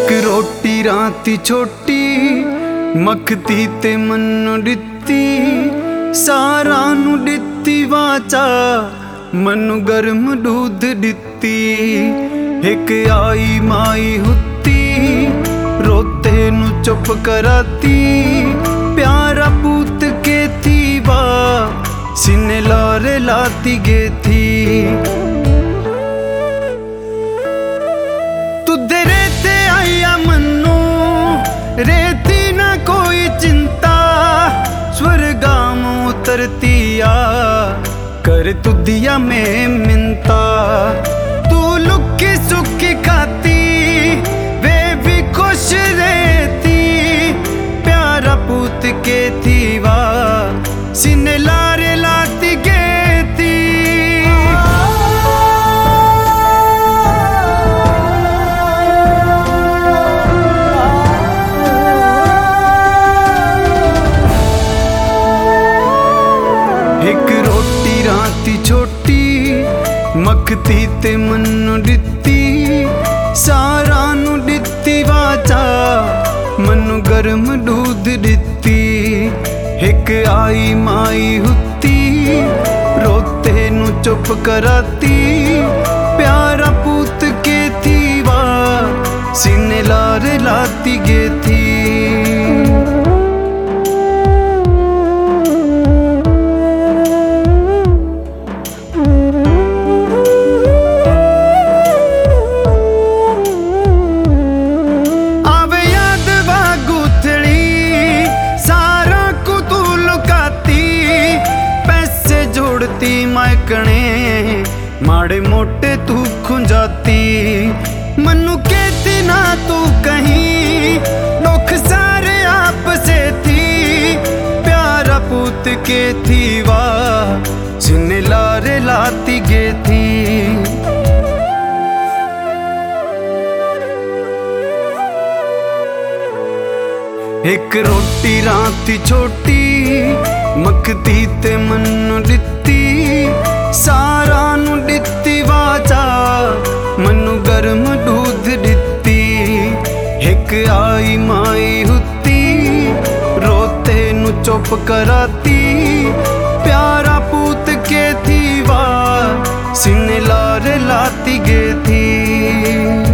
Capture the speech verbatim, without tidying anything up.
एक रोटी राती छोटी मखती ते मनु दिती सारा नु दिती वाचा मनु गर्म दूध दिती। एक आई माई हुती रोते नु चुप कराती प्यारा पूत के थी वा सीने लारे लाती गे थी। तुझे रेते आया मन्नू रेती ना कोई चिंता स्वर्गाम उतरती आ कर तुदिया में मिनता। तू लुकी सुखी खाती वे भी खुश रहती प्यारा पूत के थी वा सीने लारे लाती गे थी। एक रोटी राती छोटी मखती ते मनु दिती सारा नु दिती वाचा मनु गर्म दूध दिती। एक आई माई हुती रोते नु चुप कराती प्यारा पूत के थी वा सीने लारे लाती गे थी। मायकने माड़े मोटे तू खुंजाती मनु कहती ना तू कहीं दुख सारे आप से थी प्यारा पूत के थी वा जिन्हें लारे लाती गे थी। एक रोटी राती छोटी मखती ते मनु दिती सारा नु दिती वाचा मनु गर्म दूध दिती। एक आई माई हुती रोते नु चुप कराती प्यारा पूत के थी वा सीने लारे लाती गे थी।